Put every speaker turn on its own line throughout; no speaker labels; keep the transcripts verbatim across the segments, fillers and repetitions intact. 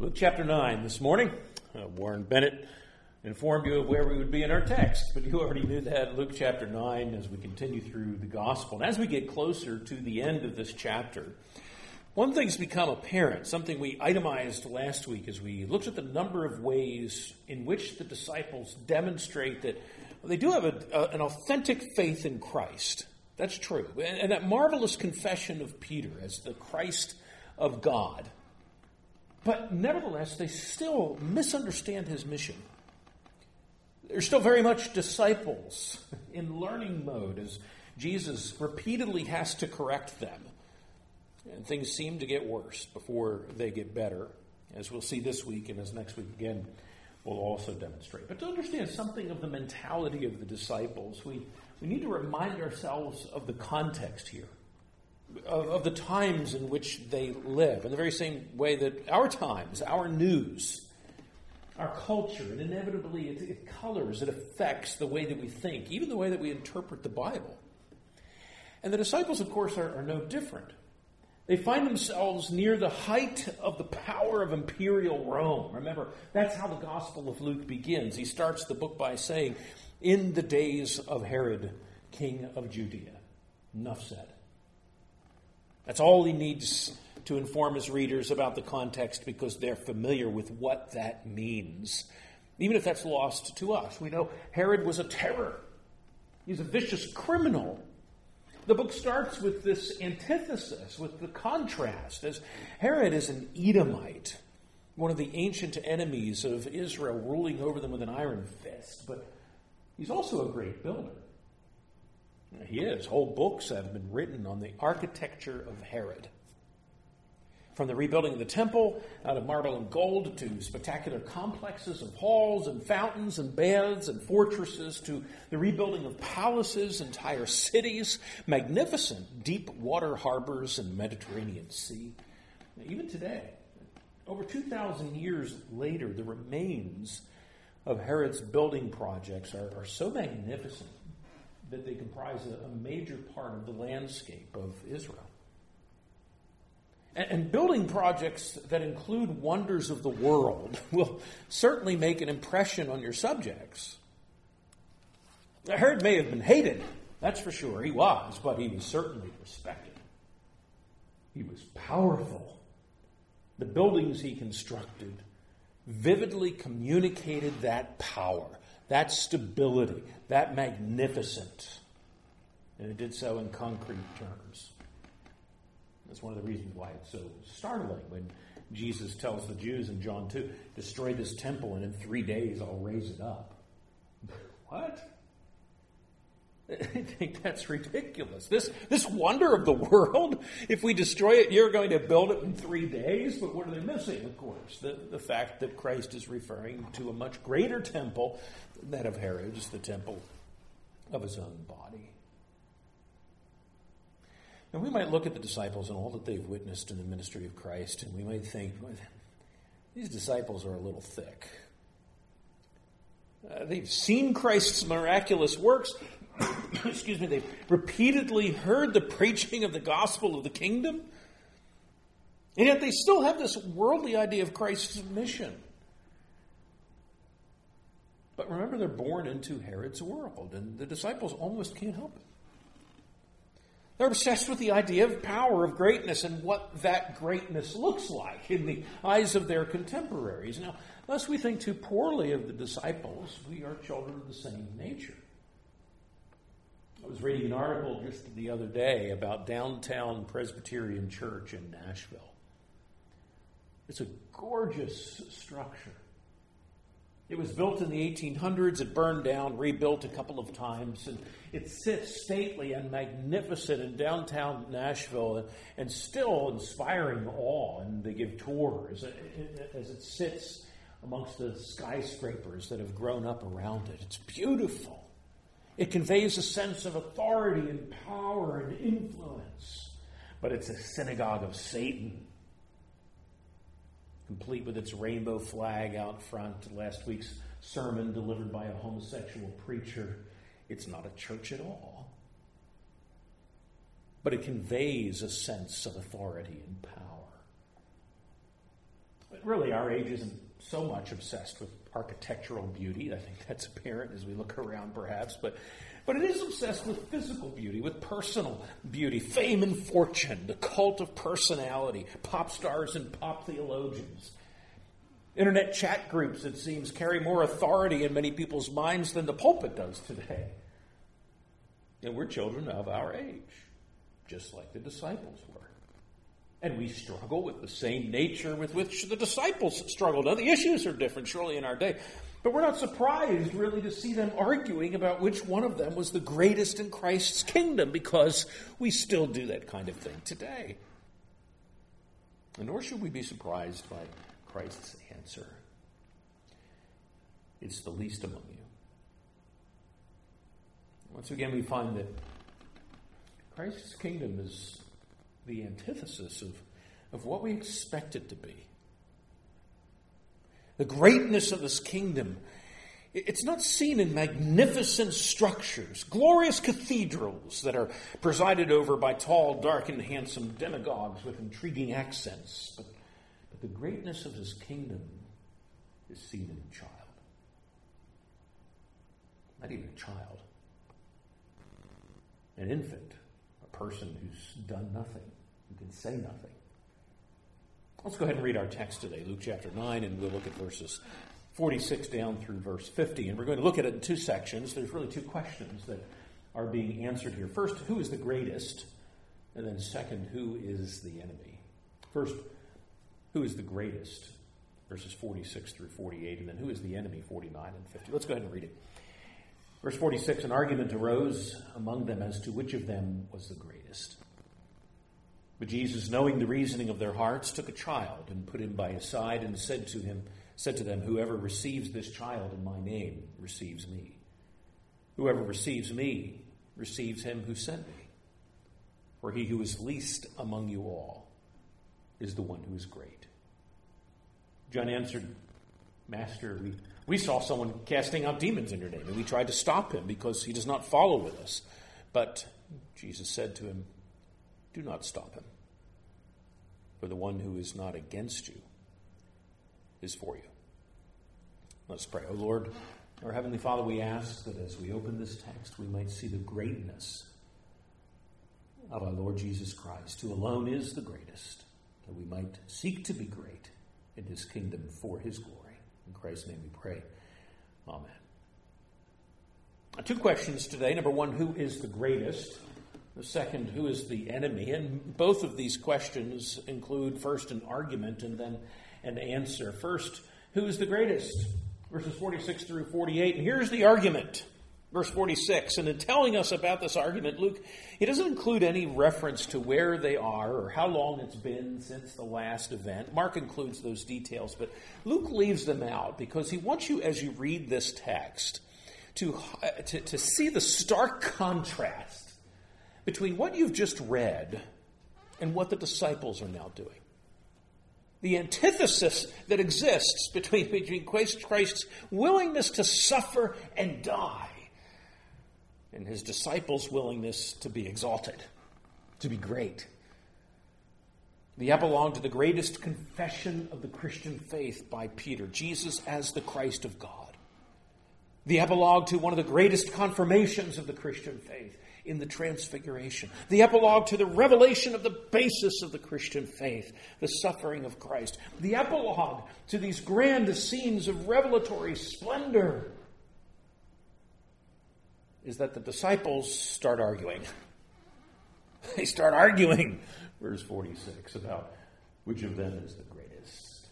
Luke chapter nine this morning. Uh, Warren Bennett informed you of where we would be in our text, but you already knew that. Luke chapter nine, as we continue through the gospel. And as we get closer to the end of this chapter, one thing's become apparent, something we itemized last week as we looked at the number of ways in which the disciples demonstrate that they do have a, a, an authentic faith in Christ. That's true. And, and that marvelous confession of Peter as the Christ of God. But nevertheless, they still misunderstand his mission. They're still very much disciples in learning mode as Jesus repeatedly has to correct them. And things seem to get worse before they get better, as we'll see this week and as next week again will also demonstrate. But to understand something of the mentality of the disciples, we, we need to remind ourselves of the context here. Of, of the times in which they live, in the very same way that our times, our news, our culture, and inevitably it, it colors, it affects the way that we think, even the way that we interpret the Bible. And the disciples, of course, are, are no different. They find themselves near the height of the power of imperial Rome. Remember, that's how the Gospel of Luke begins. He starts the book by saying, "In the days of Herod, king of Judea." Enough said. That's all he needs to inform his readers about the context because they're familiar with what that means. Even if that's lost to us. We know Herod was a terror. He's a vicious criminal. The book starts with this antithesis, with the contrast, as Herod is an Edomite, one of the ancient enemies of Israel, ruling over them with an iron fist. But he's also a great builder. He is. Whole books have been written on the architecture of Herod. From the rebuilding of the temple out of marble and gold to spectacular complexes of halls and fountains and baths and fortresses to the rebuilding of palaces, entire cities, magnificent deep water harbors in the Mediterranean Sea. Even today, over two thousand years later, the remains of Herod's building projects are, are so magnificent that they comprise a, a major part of the landscape of Israel. And, and building projects that include wonders of the world will certainly make an impression on your subjects. Herod may have been hated, that's for sure, he was, but he was certainly respected. He was powerful. The buildings he constructed vividly communicated that power, that stability, that magnificence. And it did so in concrete terms. That's one of the reasons why it's so startling when Jesus tells the Jews in John two, "Destroy this temple and in three days I'll raise it up." What? I think that's ridiculous. This, this wonder of the world, if we destroy it, you're going to build it in three days? But what are they missing, of course? The, the fact that Christ is referring to a much greater temple than that of Herod's, the temple of his own body. Now, we might look at the disciples and all that they've witnessed in the ministry of Christ, and we might think, well, these disciples are a little thick. Uh, they've seen Christ's miraculous works. Excuse me, they've repeatedly heard the preaching of the gospel of the kingdom. And yet they still have this worldly idea of Christ's mission. But remember, they're born into Herod's world, and the disciples almost can't help it. They're obsessed with the idea of power, of greatness, and what that greatness looks like in the eyes of their contemporaries. Now, lest we think too poorly of the disciples, we are children of the same nature. I was reading an article just the other day about Downtown Presbyterian Church in Nashville. It's a gorgeous structure. It was built in the eighteen hundreds. It burned down, rebuilt a couple of times, and it sits stately and magnificent in downtown Nashville and, and still inspiring awe. And they give tours as it sits amongst the skyscrapers that have grown up around it. It's beautiful. It conveys a sense of authority and power and influence. But it's a synagogue of Satan, complete with its rainbow flag out front. Last week's sermon delivered by a homosexual preacher. It's not a church at all. But it conveys a sense of authority and power. But really, our age isn't so much obsessed with architectural beauty. I think that's apparent as we look around, perhaps. But, but it is obsessed with physical beauty, with personal beauty, fame and fortune, the cult of personality, pop stars and pop theologians. Internet chat groups, it seems, carry more authority in many people's minds than the pulpit does today. And we're children of our age, just like the disciples were. And we struggle with the same nature with which the disciples struggled. Now, the issues are different, surely, in our day. But we're not surprised, really, to see them arguing about which one of them was the greatest in Christ's kingdom, because we still do that kind of thing today. And nor should we be surprised by Christ's answer. It's the least among you. Once again, we find that Christ's kingdom is the antithesis of, of what we expect it to be. The greatness of this kingdom, it's not seen in magnificent structures, glorious cathedrals that are presided over by tall, dark, and handsome demagogues with intriguing accents. But, but the greatness of his kingdom is seen in a child. Not even a child. An infant. A person who's done nothing, who can say nothing. Let's go ahead and read our text today, Luke chapter nine, and we'll look at verses forty-six down through verse fifty. And we're going to look at it in two sections. There's really two questions that are being answered here. First, who is the greatest? And then second, who is the enemy? First, who is the greatest? Verses forty-six through forty-eight. And then who is the enemy? forty-nine and fifty. Let's go ahead and read it. Verse forty-six, an argument arose among them as to which of them was the greatest. But Jesus, knowing the reasoning of their hearts, took a child and put him by his side and said to him, said to them, whoever receives this child in my name receives me. Whoever receives me receives him who sent me. For he who is least among you all is the one who is great. John answered, Master, we We saw someone casting out demons in your name, and we tried to stop him because he does not follow with us. But Jesus said to him, do not stop him, for the one who is not against you is for you. Let's pray. O Lord, our Heavenly Father, we ask that as we open this text, we might see the greatness of our Lord Jesus Christ, who alone is the greatest, that we might seek to be great in his kingdom for his glory. In Christ's name we pray. Amen. Two questions today. Number one, who is the greatest? The second, who is the enemy? And both of these questions include first an argument and then an answer. First, who is the greatest? Verses forty-six through forty-eight. And here's the argument. Verse forty-six. And in telling us about this argument, Luke, he doesn't include any reference to where they are or how long it's been since the last event. Mark includes those details, but Luke leaves them out because he wants you, as you read this text, to, to, to see the stark contrast between what you've just read and what the disciples are now doing. The antithesis that exists between, between Christ's willingness to suffer and die and his disciples' willingness to be exalted, to be great. The epilogue to the greatest confession of the Christian faith by Peter, Jesus as the Christ of God. The epilogue to one of the greatest confirmations of the Christian faith in the Transfiguration. The epilogue to the revelation of the basis of the Christian faith, the suffering of Christ. The epilogue to these grand scenes of revelatory splendor is that the disciples start arguing. They start arguing, verse forty-six, about which of them is the greatest.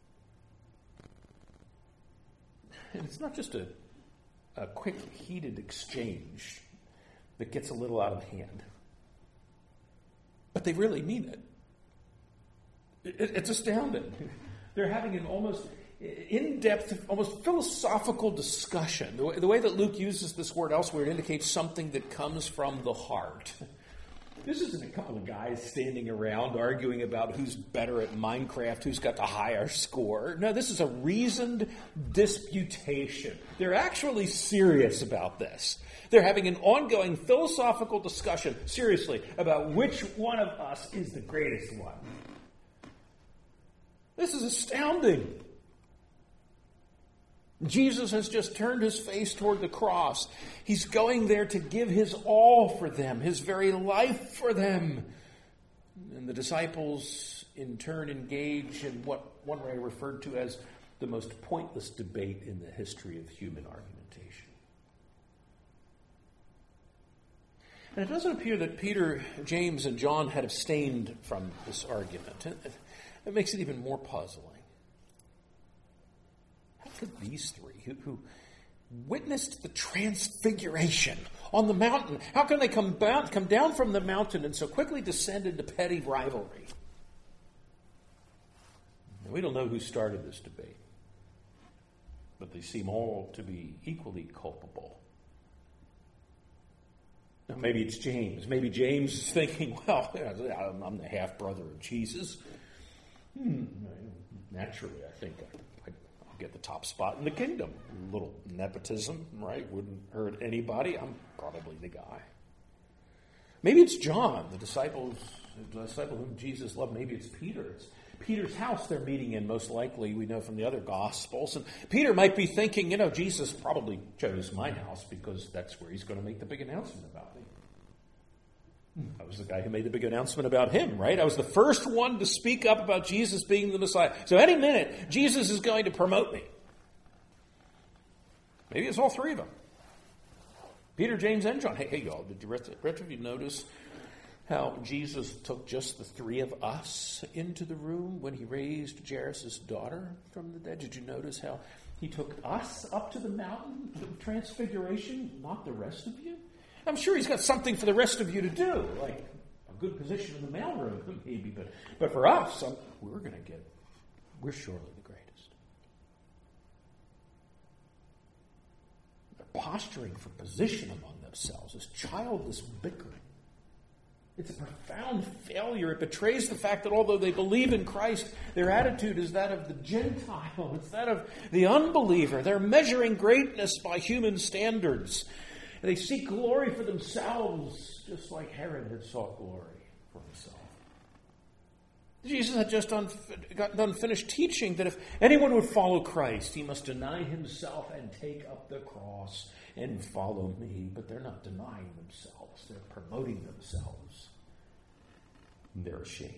And it's not just a, a quick, heated exchange that gets a little out of hand. But they really mean it. it it's astounding. They're having an almost in-depth, almost philosophical discussion. The way, the way that Luke uses this word elsewhere, it indicates something that comes from the heart. This isn't a couple of guys standing around arguing about who's better at Minecraft, who's got the higher score. No, this is a reasoned disputation. They're actually serious about this. They're having an ongoing philosophical discussion, seriously, about which one of us is the greatest one. This is astounding. Jesus has just turned his face toward the cross. He's going there to give his all for them, his very life for them. And the disciples, in turn, engage in what one writer referred to as the most pointless debate in the history of human argumentation. And it doesn't appear that Peter, James, and John had abstained from this argument. It makes it even more puzzling. How could these three, who, who witnessed the transfiguration on the mountain, how can they come down, come down from the mountain and so quickly descend into petty rivalry? We don't know who started this debate, but they seem all to be equally culpable. Now, maybe it's James. Maybe James is thinking, well, I'm the half-brother of Jesus. Hmm. Naturally, I think I, I'll get the top spot in the kingdom. A little nepotism, right? Wouldn't hurt anybody. I'm probably the guy. Maybe it's John, the disciples, the disciple whom Jesus loved. Maybe it's Peter. It's Peter's house they're meeting in, most likely, we know from the other Gospels. And Peter might be thinking, you know, Jesus probably chose my house because that's where he's going to make the big announcement about me. I was the guy who made the big announcement about him, right? I was the first one to speak up about Jesus being the Messiah. So any minute, Jesus is going to promote me. Maybe it's all three of them. Peter, James, and John. Hey, hey y'all, did the rest of you notice how Jesus took just the three of us into the room when he raised Jairus' daughter from the dead? Did you notice how he took us up to the mountain of transfiguration, not the rest of you? I'm sure he's got something for the rest of you to do, like a good position in the mailroom, maybe. But, but for us, I'm, we're going to get, we're surely the greatest. They're posturing for position among themselves, this childless bickering. It's a profound failure. It betrays the fact that although they believe in Christ, their attitude is that of the Gentile. It's that of the unbeliever. They're measuring greatness by human standards. And they seek glory for themselves, just like Herod had sought glory for himself. Jesus had just done, got done finished teaching that if anyone would follow Christ, he must deny himself and take up the cross and follow me. But they're not denying themselves. They're promoting themselves. And they're ashamed.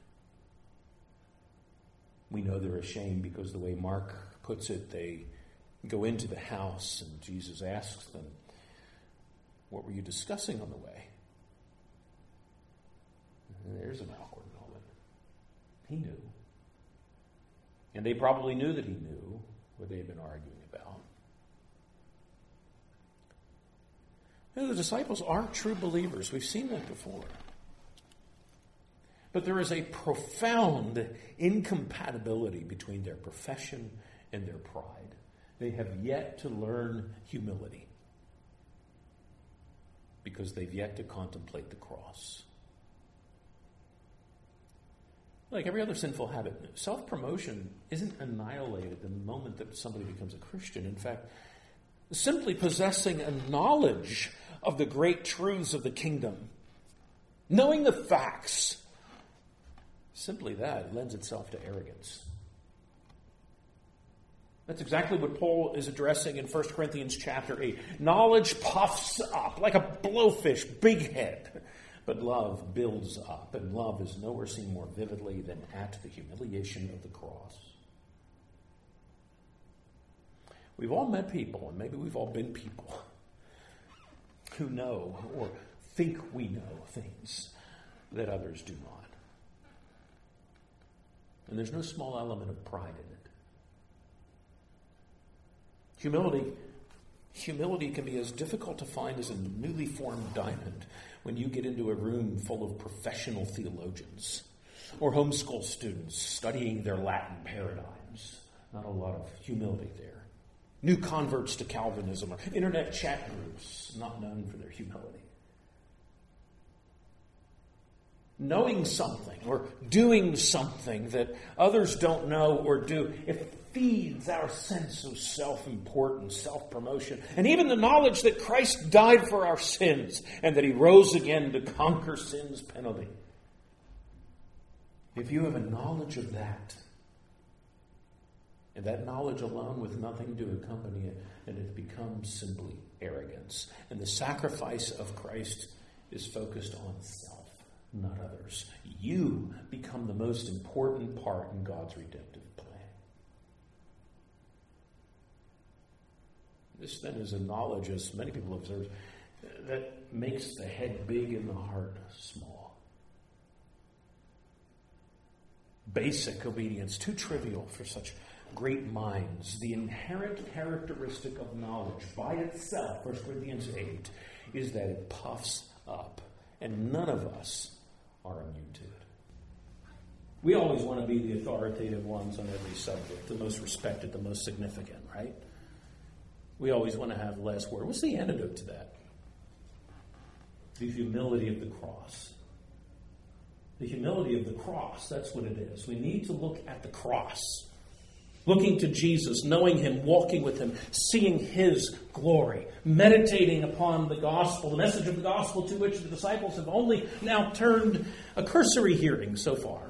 We know they're ashamed because the way Mark puts it, they go into the house and Jesus asks them, what were you discussing on the way? And there's an awkward moment. He knew. And they probably knew that he knew what they had been arguing about. You know, the disciples aren't true believers. We've seen that before. But there is a profound incompatibility between their profession and their pride. They have yet to learn humility because they've yet to contemplate the cross. Like every other sinful habit, self-promotion isn't annihilated the moment that somebody becomes a Christian. In fact, simply possessing a knowledge of the great truths of the kingdom, knowing the facts, simply that lends itself to arrogance. That's exactly what Paul is addressing in First Corinthians chapter eight. Knowledge puffs up like a blowfish, big head. But love builds up, and love is nowhere seen more vividly than at the humiliation of the cross. We've all met people, and maybe we've all been people, who know or think we know things that others do not. And there's no small element of pride in it. Humility, humility can be as difficult to find as a newly formed diamond when you get into a room full of professional theologians or homeschool students studying their Latin paradigms. Not a lot of humility there. New converts to Calvinism or internet chat groups, not known for their humility. Knowing something or doing something that others don't know or do, it feeds our sense of self-importance, self-promotion, and even the knowledge that Christ died for our sins and that he rose again to conquer sin's penalty. If you have a knowledge of that, And that knowledge alone with nothing to accompany it, and it becomes simply arrogance. And the sacrifice of Christ is focused on self, not others. You become the most important part in God's redemptive plan. This then is a knowledge, as many people observe, that makes the head big and the heart small. Basic obedience, too trivial for such great minds. The inherent characteristic of knowledge by itself, First Corinthians eight, is that it puffs up. And none of us are immune to it. We always want to be the authoritative ones on every subject, the most respected, the most significant, right? We always want to have less word. What's the antidote to that? The humility of the cross. The humility of the cross, that's what it is. We need to look at the cross. Looking to Jesus, knowing him, walking with him, seeing his glory, meditating upon the gospel, the message of the gospel to which the disciples have only now turned a cursory hearing so far.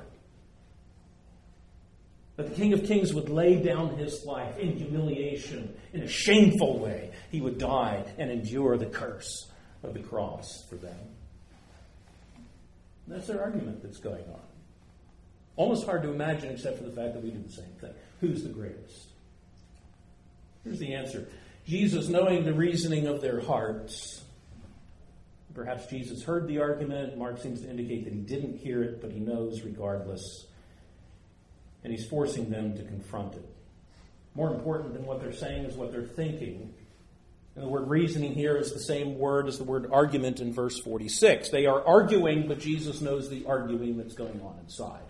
That the King of Kings would lay down his life in humiliation, in a shameful way. He would die and endure the curse of the cross for them. That's their argument that's going on. Almost hard to imagine except for the fact that we do the same thing. Who's the greatest? Here's the answer. Jesus, knowing the reasoning of their hearts, perhaps Jesus heard the argument. Mark seems to indicate that he didn't hear it, but he knows regardless. And he's forcing them to confront it. More important than what they're saying is what they're thinking. And the word reasoning here is the same word as the word argument in verse forty-six. They are arguing, but Jesus knows the arguing that's going on inside.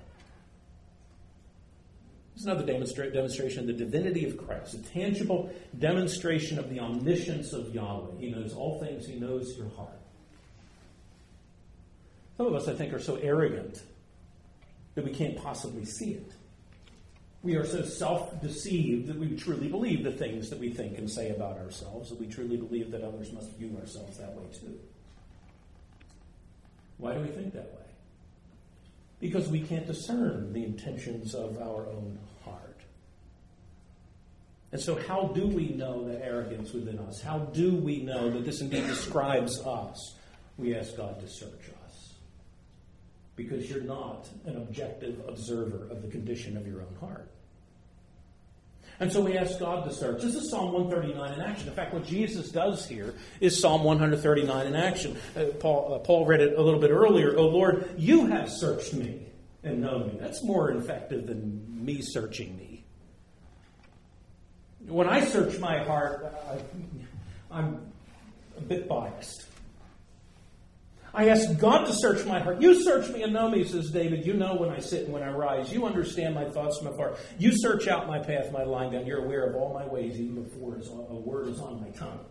It's another demonstra- demonstration of the divinity of Christ, a tangible demonstration of the omniscience of Yahweh. He knows all things. He knows your heart. Some of us, I think, are so arrogant that we can't possibly see it. We are so self-deceived that we truly believe the things that we think and say about ourselves, that we truly believe that others must view ourselves that way too. Why do we think that way? Because we can't discern the intentions of our own heart. And so how do we know that arrogance within us? How do we know that this indeed describes us? We ask God to search us. Because you're not an objective observer of the condition of your own heart. And so we ask God to search. This is Psalm one thirty-nine in action. In fact, what Jesus does here is Psalm one thirty-nine in action. Uh, Paul, uh, Paul read it a little bit earlier. "O Lord, you have searched me and known me." That's more effective than me searching me. When I search my heart, I, I'm a bit biased. I ask God to search my heart. You search me and know me, says David. You know when I sit and when I rise. You understand my thoughts from afar. You search out my path, my lying down. You're aware of all my ways, even before a word is on my tongue.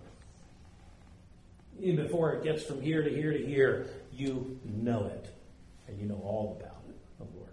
Even before it gets from here to here to here, you know it. And you know all about it, O Lord.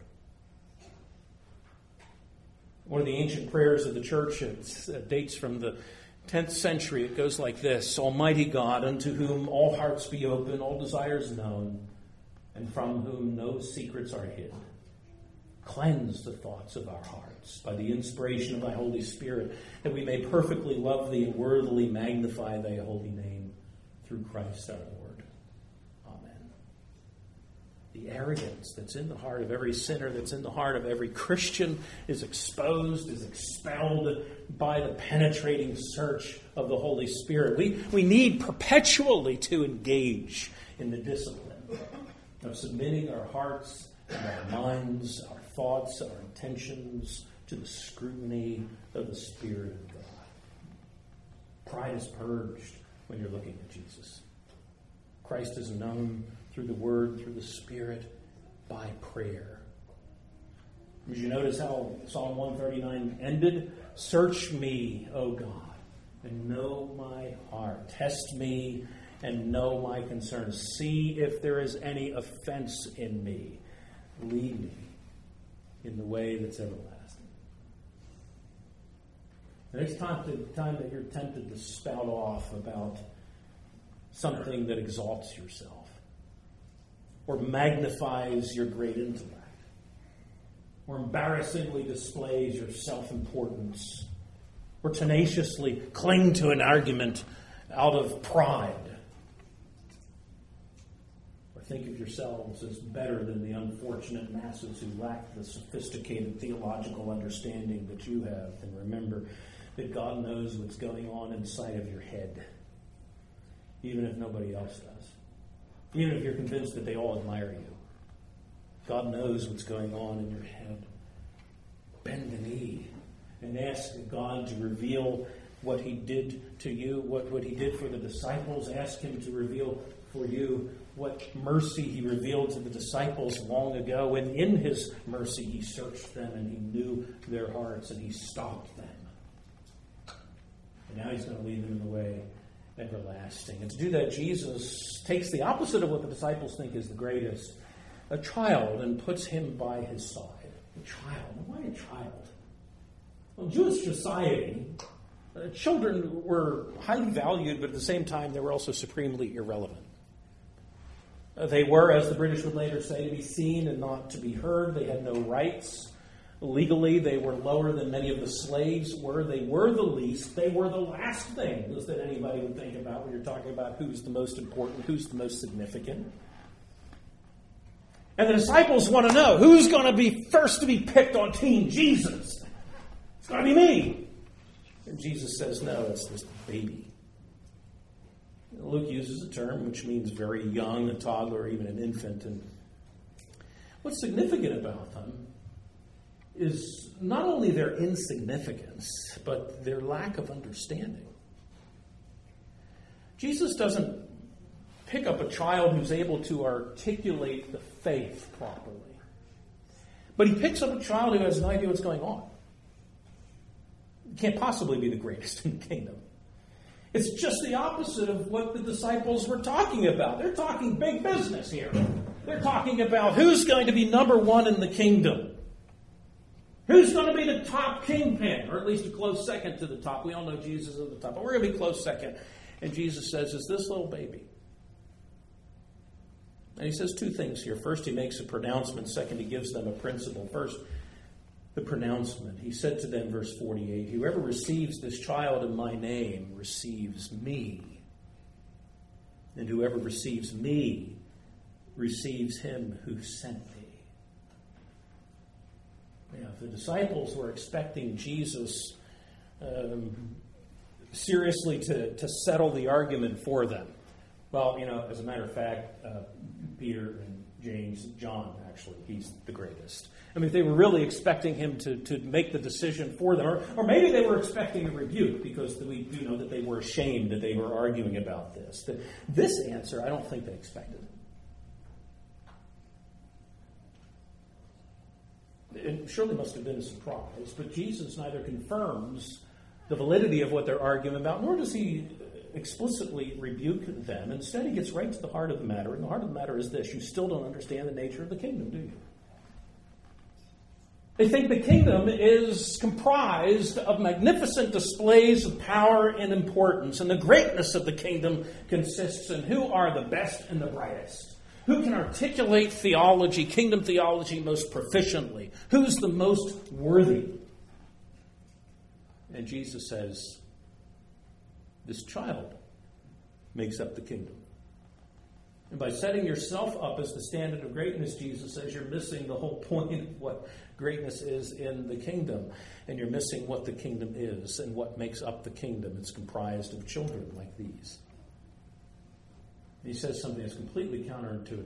One of the ancient prayers of the church, it dates from the tenth century. It goes like this: "Almighty God, unto whom all hearts be open, all desires known, and from whom no secrets are hidden, cleanse the thoughts of our hearts by the inspiration of thy Holy Spirit, that we may perfectly love thee and worthily magnify thy holy name through Christ our Lord. Amen." The arrogance that's in the heart of every sinner, that's in the heart of every Christian, is exposed, is expelled by the penetrating search of the Holy Spirit. We, we need perpetually to engage in the discipline of submitting our hearts and our minds, our thoughts, our intentions to the scrutiny of the Spirit of God. Pride is purged when you're looking at Jesus. Christ is known through the Word, through the Spirit, by prayer. Did you notice how Psalm one thirty-nine ended? "Search me, O God, and know my heart. Test me and know my concerns. See if there is any offense in me. Lead me in the way that's everlasting." The next time, the time that you're tempted to spout off about something that exalts yourself or magnifies your great intellect, or embarrassingly displays your self-importance, or tenaciously cling to an argument out of pride, or think of yourselves as better than the unfortunate masses who lack the sophisticated theological understanding that you have. And remember that God knows what's going on inside of your head, even if nobody else does. Even if you're convinced that they all admire you. God knows what's going on in your head. Bend the knee and ask God to reveal what he did to you, what, what he did for the disciples. Ask him to reveal for you what mercy he revealed to the disciples long ago. And in his mercy, he searched them and he knew their hearts and he stopped them. And now he's going to lead them in the way everlasting. And to do that, Jesus takes the opposite of what the disciples think is the greatest, a child, and puts him by his side. A child. Why a child? Well, in Jewish society, uh, children were highly valued, but at the same time, they were also supremely irrelevant. Uh, they were, as the British would later say, to be seen and not to be heard. They had no rights. Legally, they were lower than many of the slaves were. They were the least. They were the last things that anybody would think about when you're talking about who's the most important, who's the most significant. And the disciples want to know, who's going to be first to be picked on Team Jesus? It's going to be me. And Jesus says, no, it's this baby. Luke uses a term which means very young, a toddler, or even an infant. And what's significant about them is not only their insignificance, but their lack of understanding. Jesus doesn't pick up a child who's able to articulate the faith properly. But he picks up a child who has no idea what's going on. It can't possibly be the greatest in the kingdom. It's just the opposite of what the disciples were talking about. They're talking big business here. They're talking about who's going to be number one in the kingdom. Who's going to be the top kingpin, or at least a close second to the top. We all know Jesus is at the top, but we're going to be close second. And Jesus says, it's this little baby. And he says two things here. First, he makes a pronouncement. Second, he gives them a principle. First, the pronouncement. He said to them, verse forty-eight, whoever receives this child in my name receives me. And whoever receives me receives him who sent me. Now, if the disciples were expecting Jesus um, seriously to, to settle the argument for them, well, you know, as a matter of fact, uh, Peter and James, John, actually, he's the greatest. I mean, if they were really expecting him to, to make the decision for them, or, or maybe they were expecting a rebuke, because we do know that they were ashamed that they were arguing about this. But this answer, I don't think they expected. It surely must have been a surprise, but Jesus neither confirms the validity of what they're arguing about, nor does he explicitly rebuke them. Instead, he gets right to the heart of the matter, and the heart of the matter is this: you still don't understand the nature of the kingdom, do you? They think the kingdom is comprised of magnificent displays of power and importance, and the greatness of the kingdom consists in who are the best and the brightest. Who can articulate theology, kingdom theology, most proficiently? Who's the most worthy? And Jesus says, this child makes up the kingdom. And by setting yourself up as the standard of greatness, Jesus says, you're missing the whole point of what greatness is in the kingdom. And you're missing what the kingdom is and what makes up the kingdom. It's comprised of children like these. He says something that's completely counterintuitive.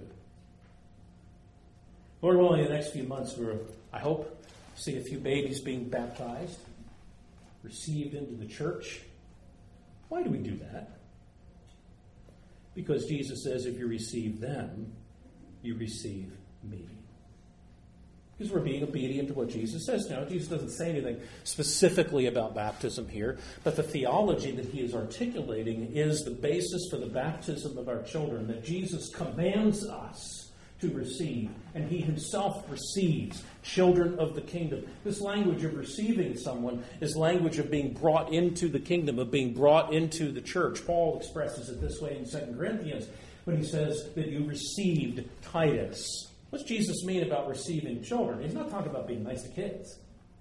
Lord willing, in the next few months, we're, I hope, see a few babies being baptized, received into the church. Why do we do that? Because Jesus says, if you receive them, you receive me. Because we're being obedient to what Jesus says. Now, Jesus doesn't say anything specifically about baptism here, but the theology that he is articulating is the basis for the baptism of our children, that Jesus commands us to receive, and he himself receives children of the kingdom. This language of receiving someone is language of being brought into the kingdom, of being brought into the church. Paul expresses it this way in Second Corinthians when he says that you received Titus. What's Jesus mean about receiving children? He's not talking about being nice to kids.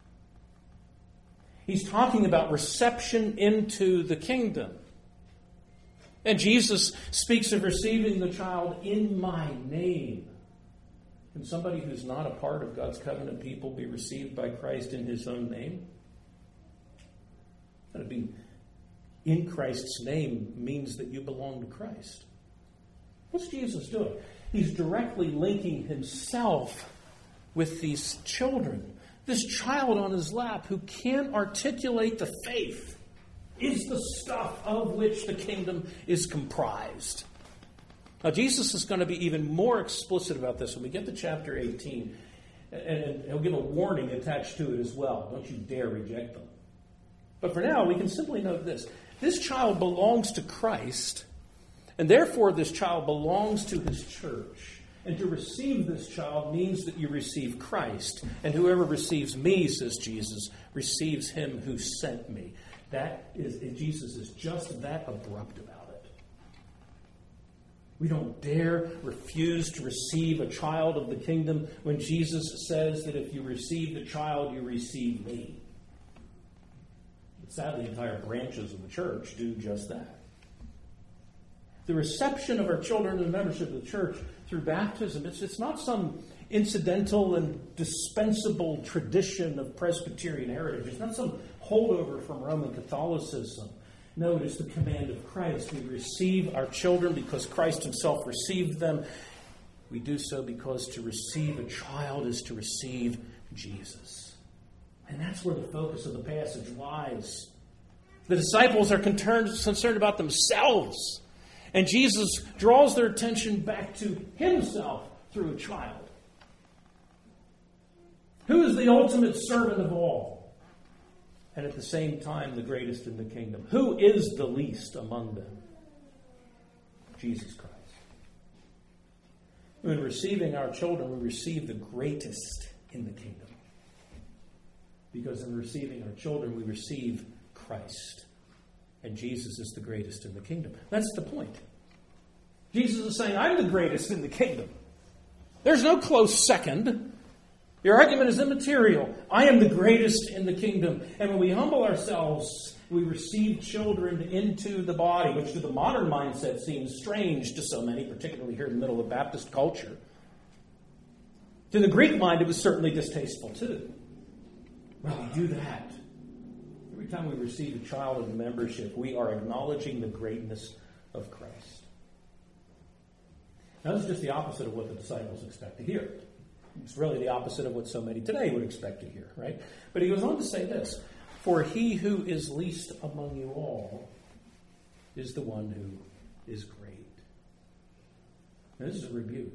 He's talking about reception into the kingdom. And Jesus speaks of receiving the child in my name. Can somebody who's not a part of God's covenant people be received by Christ in his own name? That would be in Christ's name means that you belong to Christ. What's Jesus doing? He's directly linking himself with these children. This child on his lap who can't articulate the faith is the stuff of which the kingdom is comprised. Now, Jesus is going to be even more explicit about this when we get to chapter eighteen. And he'll give a warning attached to it as well. Don't you dare reject them. But for now, we can simply note this. This child belongs to Christ, and therefore this child belongs to his church. And to receive this child means that you receive Christ. And whoever receives me, says Jesus, receives him who sent me. That is, Jesus is just that abrupt about it. We don't dare refuse to receive a child of the kingdom when Jesus says that if you receive the child, you receive me. But sadly, entire branches of the church do just that. The reception of our children and the membership of the church through baptism, it's, it's not some incidental and dispensable tradition of Presbyterian heritage. It's not some holdover from Roman Catholicism. No, it is the command of Christ. We receive our children because Christ himself received them. We do so because to receive a child is to receive Jesus. And that's where the focus of the passage lies. The disciples are concerned, concerned about themselves. And Jesus draws their attention back to himself through a child. Who is the ultimate servant of all? And at the same time, the greatest in the kingdom. Who is the least among them? Jesus Christ. When receiving our children, we receive the greatest in the kingdom. Because in receiving our children, we receive Christ. And Jesus is the greatest in the kingdom. That's the point. Jesus is saying, I'm the greatest in the kingdom. There's no close second. Your argument is immaterial. I am the greatest in the kingdom. And when we humble ourselves, we receive children into the body, which to the modern mindset seems strange to so many, particularly here in the middle of Baptist culture. To the Greek mind, it was certainly distasteful too. Well, we do that. Every time we receive a child in membership, we are acknowledging the greatness of Christ. Now, this is just the opposite of what the disciples expect to hear. It's really the opposite of what so many today would expect to hear, right? But he goes on to say this, for he who is least among you all is the one who is great. Now, this is a rebuke.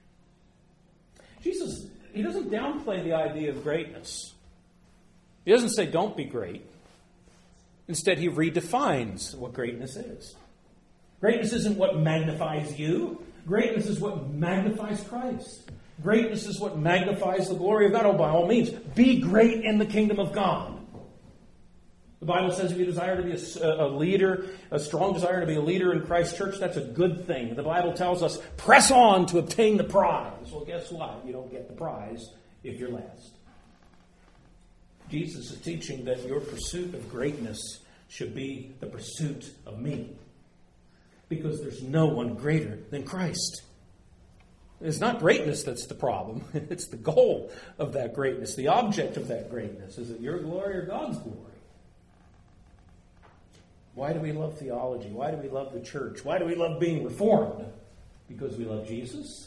Jesus, he doesn't downplay the idea of greatness. He doesn't say, don't be great. Instead, he redefines what greatness is. Greatness isn't what magnifies you. Greatness is what magnifies Christ. Greatness is what magnifies the glory of God. Oh, by all means, be great in the kingdom of God. The Bible says if you desire to be a, a leader, a strong desire to be a leader in Christ's church, that's a good thing. The Bible tells us, press on to obtain the prize. Well, guess what? You don't get the prize if you're last. Jesus is teaching that your pursuit of greatness should be the pursuit of me. Because there's no one greater than Christ. It's not greatness that's the problem. It's the goal of that greatness. The object of that greatness. Is it your glory or God's glory? Why do we love theology? Why do we love the church? Why do we love being reformed? Because we love Jesus?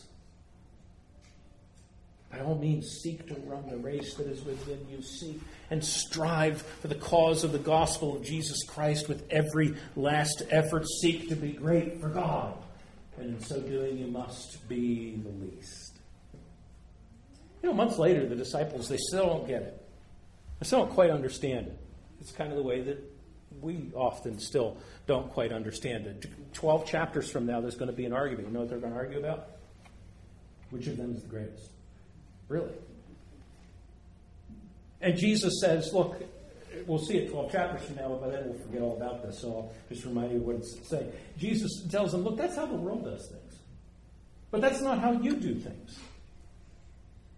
By all means, seek to run the race that is within you. Seek and strive for the cause of the gospel of Jesus Christ with every last effort. Seek to be great for God. And in so doing, you must be the least. You know, months later, the disciples, they still don't get it. They still don't quite understand it. It's kind of the way that we often still don't quite understand it. Twelve chapters from now, there's going to be an argument. You know what they're going to argue about? Which of them is the greatest? Really? And Jesus says, look, we'll see it twelve chapters from now, but by then we'll forget all about this, so I'll just remind you what it's saying. Jesus tells them, look, that's how the world does things. But that's not how you do things.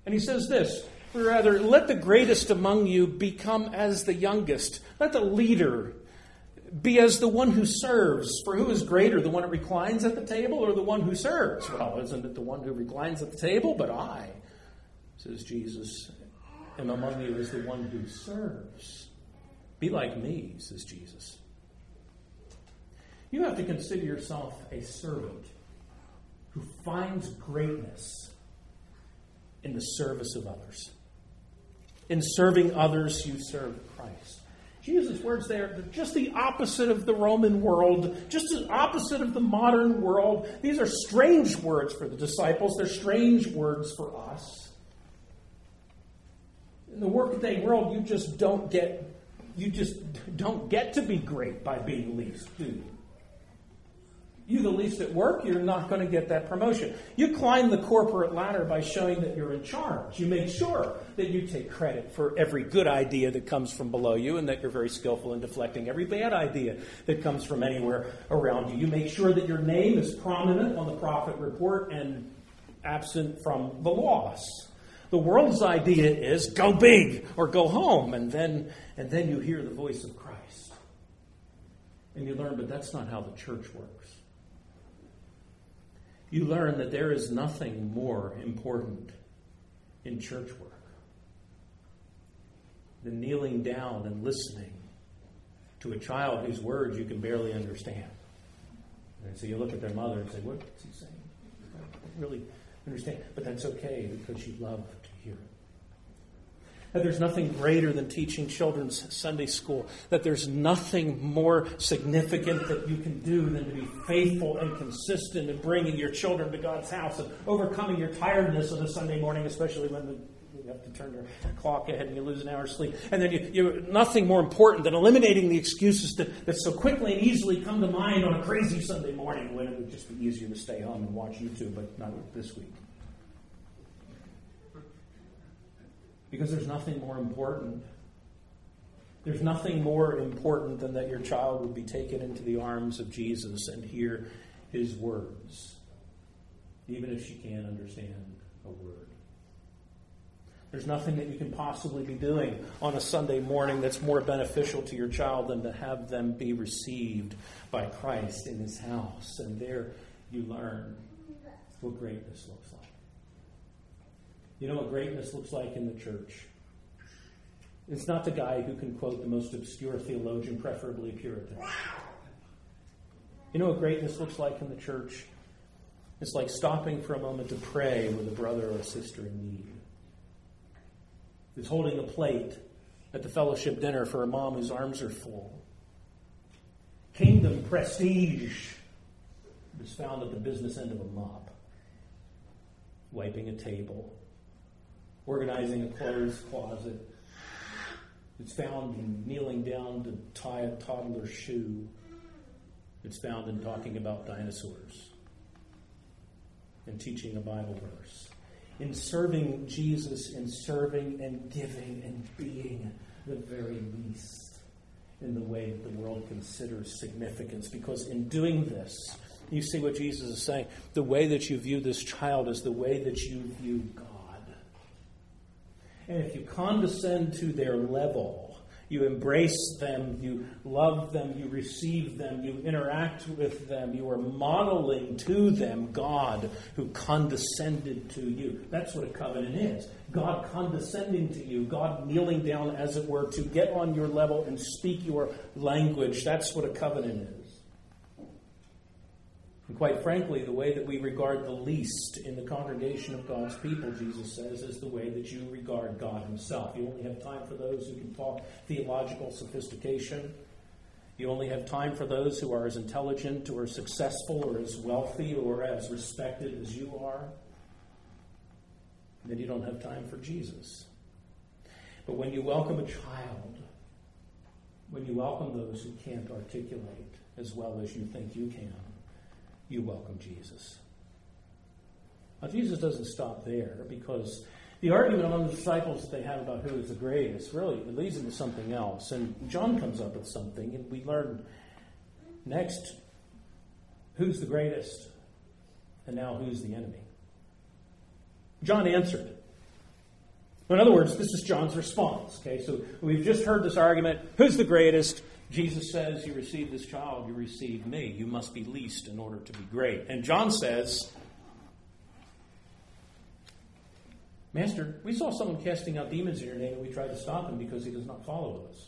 And he says this, rather, let the greatest among you become as the youngest. Let the leader be as the one who serves. For who is greater, the one who reclines at the table or the one who serves? Well, isn't it the one who reclines at the table? But I, says Jesus, am among you as the one who serves. Be like me, says Jesus. You have to consider yourself a servant who finds greatness in the service of others. In serving others, you serve Christ. Jesus' words there, they're just the opposite of the Roman world, just the opposite of the modern world. These are strange words for the disciples. They're strange words for us. In the workaday world, you just don't get, you just don't get to be great by being least, do you? You the least at work, you're not going to get that promotion. You climb the corporate ladder by showing that you're in charge. You make sure that you take credit for every good idea that comes from below you and that you're very skillful in deflecting every bad idea that comes from anywhere around you. You make sure that your name is prominent on the profit report and absent from the loss. The world's idea is go big or go home, and then and then you hear the voice of Christ. And you learn, but that's not how the church works. You learn that there is nothing more important in church work than kneeling down and listening to a child whose words you can barely understand. And so you look at their mother and say, what is he saying? I don't really understand. But that's okay because you love to hear it. That there's nothing greater than teaching children's Sunday school. That there's nothing more significant that you can do than to be faithful and consistent in bringing your children to God's house and overcoming your tiredness on a Sunday morning, especially when the, you have to turn your clock ahead and you lose an hour's sleep. And then you, you're nothing more important than eliminating the excuses that, that so quickly and easily come to mind on a crazy Sunday morning when it would just be easier to stay home and watch YouTube, but not this week. Because there's nothing more important. There's nothing more important than that your child would be taken into the arms of Jesus and hear his words, even if she can't understand a word. There's nothing that you can possibly be doing on a Sunday morning that's more beneficial to your child than to have them be received by Christ in his house. And there you learn what greatness looks like. You know what greatness looks like in the church? It's not the guy who can quote the most obscure theologian, preferably a Puritan. You know what greatness looks like in the church? It's like stopping for a moment to pray with a brother or a sister in need. It's holding a plate at the fellowship dinner for a mom whose arms are full. Kingdom prestige is found at the business end of a mop. Wiping a table. Organizing a clothes closet. It's found in kneeling down to tie a toddler's shoe. It's found in talking about dinosaurs and teaching a Bible verse. In serving Jesus, in serving and giving and being the very least in the way that the world considers significance. Because in doing this, you see what Jesus is saying. The way that you view this child is the way that you view God. And if you condescend to their level, you embrace them, you love them, you receive them, you interact with them, you are modeling to them God who condescended to you. That's what a covenant is. God condescending to you, God kneeling down, as it were, to get on your level and speak your language. That's what a covenant is. And quite frankly, the way that we regard the least in the congregation of God's people, Jesus says, is the way that you regard God himself. You only have time for those who can talk theological sophistication. You only have time for those who are as intelligent or as successful or as wealthy or as respected as you are. And then you don't have time for Jesus. But when you welcome a child, when you welcome those who can't articulate as well as you think you can, you welcome Jesus. Now, Jesus doesn't stop there, because the argument among the disciples that they have about who is the greatest really it leads into something else. And John comes up with something, and we learn next who's the greatest, and now who's the enemy. John answered, In other words, this is John's response. Okay, so we've just heard this argument. Who's the greatest? Jesus says, you receive this child, you receive me. You must be least in order to be great. And John says, Master, we saw someone casting out demons in your name, and we tried to stop him because he does not follow us.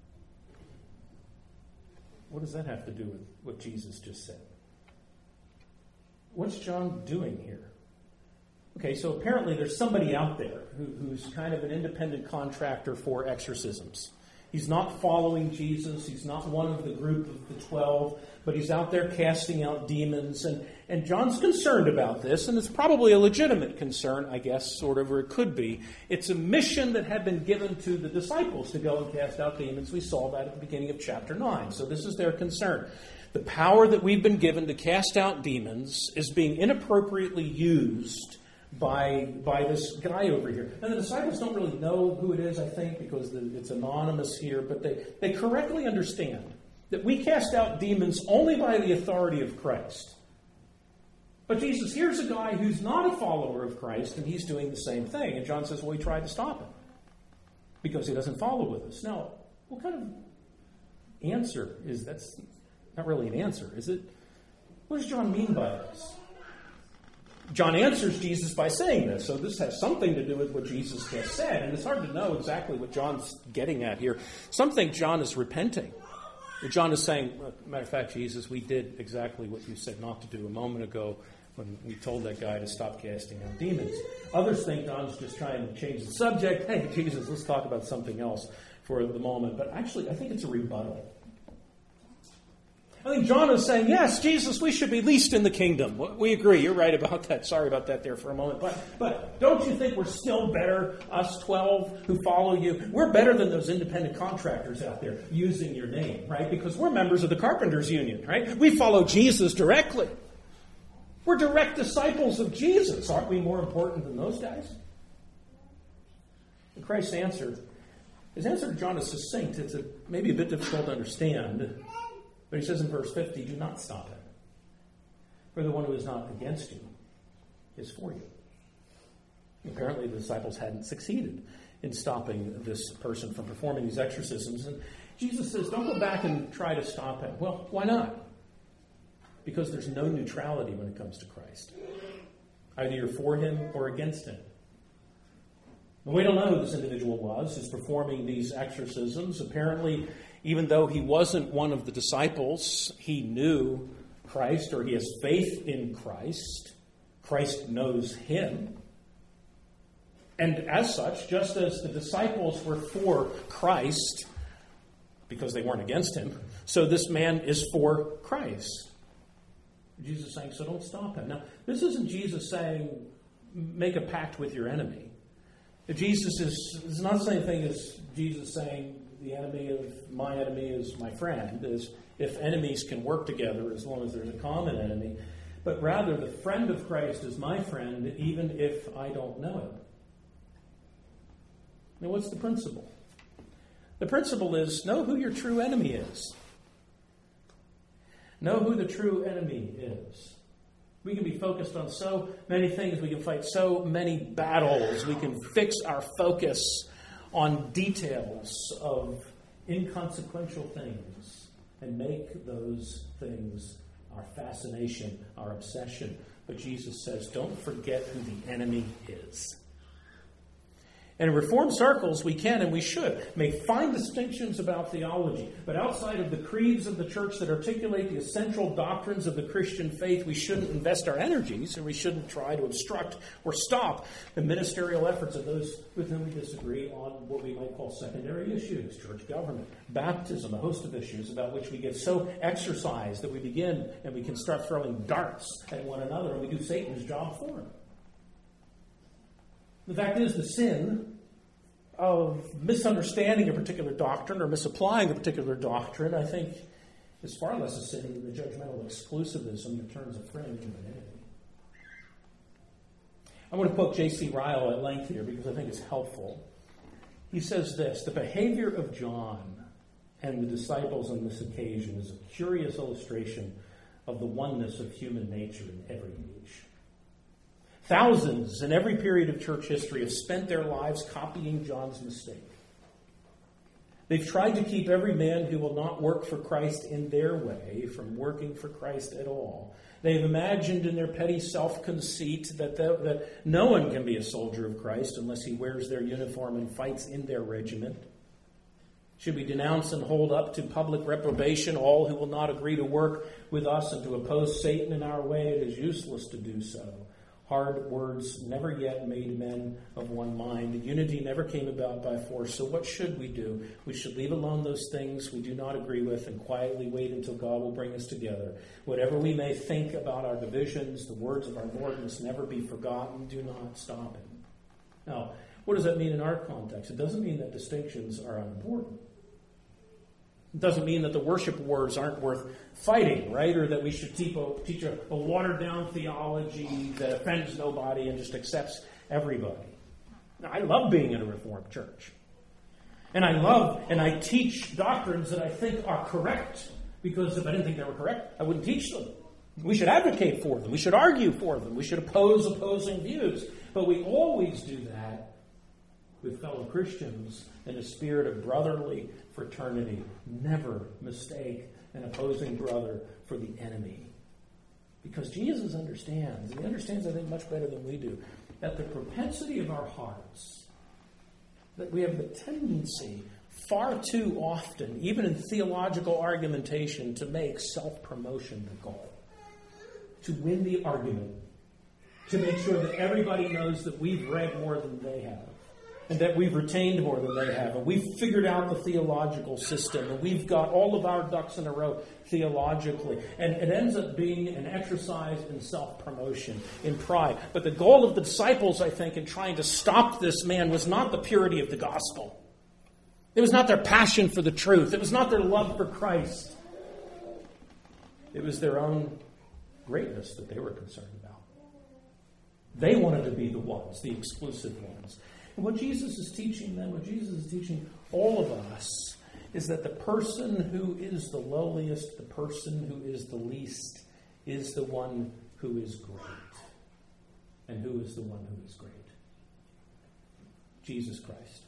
What does that have to do with what Jesus just said? What's John doing here? Okay, so apparently there's somebody out there who, who's kind of an independent contractor for exorcisms. He's not following Jesus. He's not one of the group of the twelve, but he's out there casting out demons. And, and John's concerned about this, and it's probably a legitimate concern, I guess, sort of, or it could be. It's a mission that had been given to the disciples to go and cast out demons. We saw that at the beginning of chapter nine. So this is their concern. The power that we've been given to cast out demons is being inappropriately used by by this guy over here. And the disciples don't really know who it is, I think, because the, it's anonymous here, but they, they correctly understand that we cast out demons only by the authority of Christ. But Jesus, here's a guy who's not a follower of Christ, and he's doing the same thing. And John says, well, we tried to stop him because he doesn't follow with us. Now, what kind of answer is that? That's not really an answer, is it? What does John mean by this? John answers Jesus by saying this, so this has something to do with what Jesus just said, and it's hard to know exactly what John's getting at here. Some think John is repenting. John is saying, matter of fact, Jesus, we did exactly what you said not to do a moment ago when we told that guy to stop casting out demons. Others think John's just trying to change the subject. Hey, Jesus, let's talk about something else for the moment. But actually, I think it's a rebuttal. I think John is saying, yes, Jesus, we should be least in the kingdom. We agree. You're right about that. Sorry about that there for a moment. But but don't you think we're still better, us twelve who follow you? We're better than those independent contractors out there using your name, right? Because we're members of the Carpenters Union, right? We follow Jesus directly. We're direct disciples of Jesus. Aren't we more important than those guys? And Christ's answer, his answer to John is succinct. It's a, maybe a bit difficult to understand. But he says in verse fifty, do not stop him. For the one who is not against you is for you. Apparently the disciples hadn't succeeded in stopping this person from performing these exorcisms. And Jesus says, don't go back and try to stop him. Well, why not? Because there's no neutrality when it comes to Christ. Either you're for him or against him. And we don't know who this individual was who's performing these exorcisms. Apparently, even though he wasn't one of the disciples, he knew Christ, or he has faith in Christ. Christ knows him. And as such, just as the disciples were for Christ, because they weren't against him, so this man is for Christ. Jesus is saying, so don't stop him. Now, this isn't Jesus saying, make a pact with your enemy. Jesus is, is not the same thing as Jesus saying, the enemy of my enemy is my friend, as if enemies can work together as long as there's a common enemy. But rather, the friend of Christ is my friend, even if I don't know him. Now, what's the principle? The principle is, know who your true enemy is. Know who the true enemy is. We can be focused on so many things. We can fight so many battles. We can fix our focus on details of inconsequential things and make those things our fascination, our obsession. But Jesus says, don't forget who the enemy is. And in Reformed circles, we can and we should make fine distinctions about theology. But outside of the creeds of the church that articulate the essential doctrines of the Christian faith, we shouldn't invest our energies, and we shouldn't try to obstruct or stop the ministerial efforts of those with whom we disagree on what we might call secondary issues, church government, baptism, a host of issues about which we get so exercised that we begin and we can start throwing darts at one another, and we do Satan's job for him. The fact is, the sin of misunderstanding a particular doctrine or misapplying a particular doctrine, I think, is far less a sin than the judgmental exclusivism that turns a friend into an enemy. I'm going to quote J C Ryle at length here because I think it's helpful. He says this, the behavior of John and the disciples on this occasion is a curious illustration of the oneness of human nature in every age. Thousands in every period of church history have spent their lives copying John's mistake. They've tried to keep every man who will not work for Christ in their way from working for Christ at all. They've imagined in their petty self-conceit that, the, that no one can be a soldier of Christ unless he wears their uniform and fights in their regiment. Should we denounce and hold up to public reprobation all who will not agree to work with us and to oppose Satan in our way? It is useless to do so. Hard words never yet made men of one mind. Unity never came about by force. So what should we do? We should leave alone those things we do not agree with and quietly wait until God will bring us together. Whatever we may think about our divisions, the words of our Lord must never be forgotten. Do not stop Him. Now, what does that mean in our context? It doesn't mean that distinctions are unimportant. It doesn't mean that the worship wars aren't worth fighting, right? Or that we should teach a, teach a, a watered-down theology that offends nobody and just accepts everybody. Now, I love being in a Reformed church. And I love and I teach doctrines that I think are correct, because if I didn't think they were correct, I wouldn't teach them. We should advocate for them. We should argue for them. We should oppose opposing views. But we always do that with fellow Christians in a spirit of brotherly fraternity. Never mistake an opposing brother for the enemy. Because Jesus understands, and he understands, I think, much better than we do, that the propensity of our hearts, that we have the tendency far too often, even in theological argumentation, to make self-promotion the goal. To win the argument. To make sure that everybody knows that we've read more than they have. And that we've retained more than they have. And we've figured out the theological system. And we've got all of our ducks in a row theologically. And it ends up being an exercise in self-promotion, in pride. But the goal of the disciples, I think, in trying to stop this man was not the purity of the gospel. It was not their passion for the truth. It was not their love for Christ. It was their own greatness that they were concerned about. They wanted to be the ones, the exclusive ones. And what Jesus is teaching them, what Jesus is teaching all of us, is that the person who is the lowliest, the person who is the least, is the one who is great. And who is the one who is great? Jesus Christ.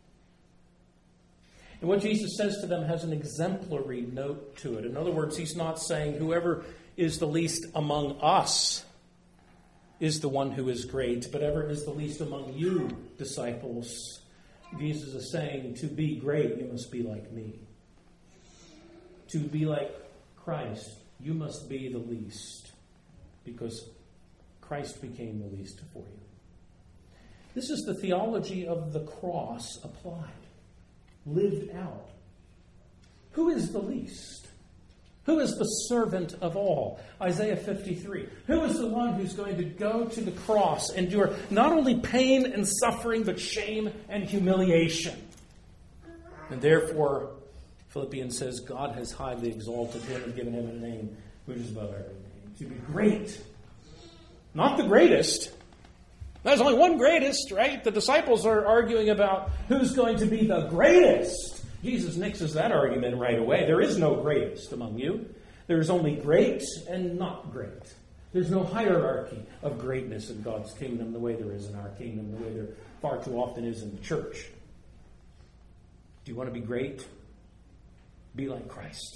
And what Jesus says to them has an exemplary note to it. In other words, he's not saying whoever is the least among us is the one who is great, but ever is the least among you, disciples. Jesus is saying, to be great, you must be like me. To be like Christ, you must be the least, because Christ became the least for you. This is the theology of the cross applied, lived out. Who is the least? Who is the servant of all? Isaiah fifty-three. Who is the one who's going to go to the cross, endure not only pain and suffering, but shame and humiliation? And therefore, Philippians says, God has highly exalted him and given him a name which is above every name. To be great. Not the greatest. There's only one greatest, right? The disciples are arguing about who's going to be the greatest. Jesus nixes that argument right away. There is no greatest among you. There is only great and not great. There's no hierarchy of greatness in God's kingdom the way there is in our kingdom, the way there far too often is in the church. Do you want to be great? Be like Christ.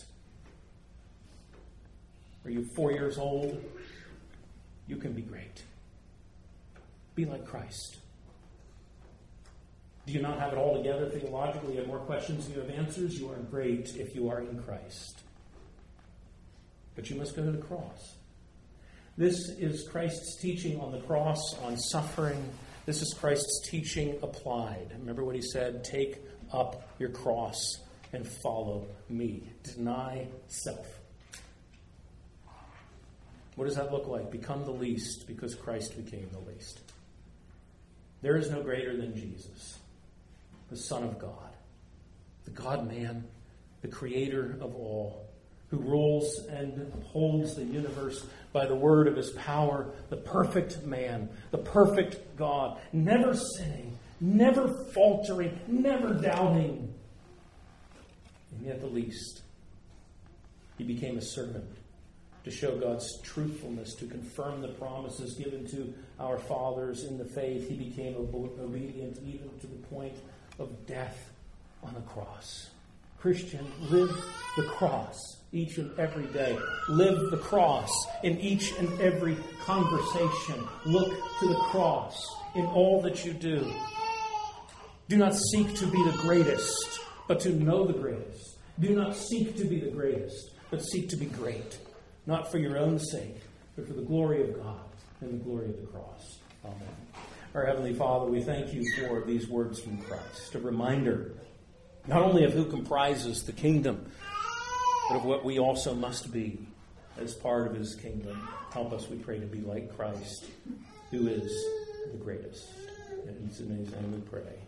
Are you four years old? You can be great. Be like Christ. Do you not have it all together theologically? You have more questions than you have answers? You are great if you are in Christ. But you must go to the cross. This is Christ's teaching on the cross, on suffering. This is Christ's teaching applied. Remember what he said? Take up your cross and follow me. Deny self. What does that look like? Become the least because Christ became the least. There is no greater than Jesus, the Son of God, the God-man, the creator of all, who rules and upholds the universe by the word of his power, the perfect man, the perfect God, never sinning, never faltering, never doubting, and yet the least. He became a servant
to show God's truthfulness, to confirm the promises given to our fathers in the faith. He became obedient even to the point of death on the cross. Christian, live the cross each and every day. Live the cross in each and every conversation. Look to the cross in all that you do. Do not seek to be the greatest, but to know the greatest. Do not seek to be the greatest, but seek to be great. Not for your own sake, but for the glory of God and the glory of the cross. Amen. Our Heavenly Father, we thank you for these words from Christ. A reminder not only of who comprises the kingdom, but of what we also must be as part of his kingdom. Help us, we pray, to be like Christ, who is the greatest. In his name we pray.